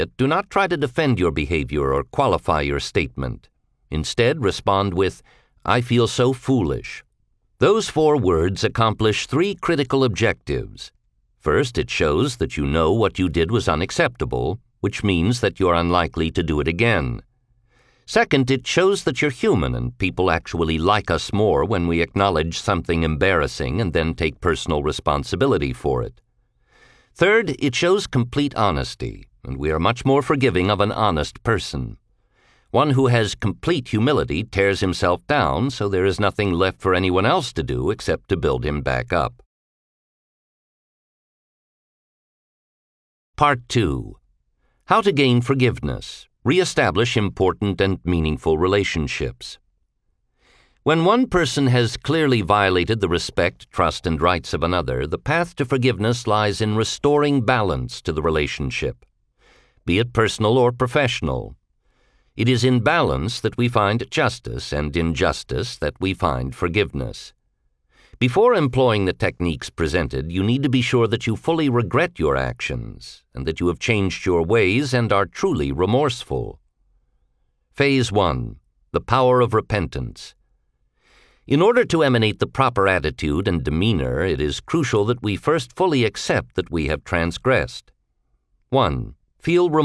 Do not try to defend your behavior or qualify your statement. Instead, respond with, "I feel so foolish." Those 4 words accomplish 3 critical objectives. First, it shows that you know what you did was unacceptable, which means that you're unlikely to do it again. Second, it shows that you're human and people actually like us more when we acknowledge something embarrassing and then take personal responsibility for it. Third, it shows complete honesty, and we are much more forgiving of an honest person. One who has complete humility tears himself down, so there is nothing left for anyone else to do except to build him back up. Part 2. How to gain forgiveness. Reestablish important and meaningful relationships. When one person has clearly violated the respect, trust, and rights of another, the path to forgiveness lies in restoring balance to the relationship, be it personal or professional. It is in balance that we find justice, and in justice that we find forgiveness. Before employing the techniques presented, you need to be sure that you fully regret your actions and that you have changed your ways and are truly remorseful. Phase 1. The power of repentance. In order to emanate the proper attitude and demeanor, it is crucial that we first fully accept that we have transgressed. 1. Feel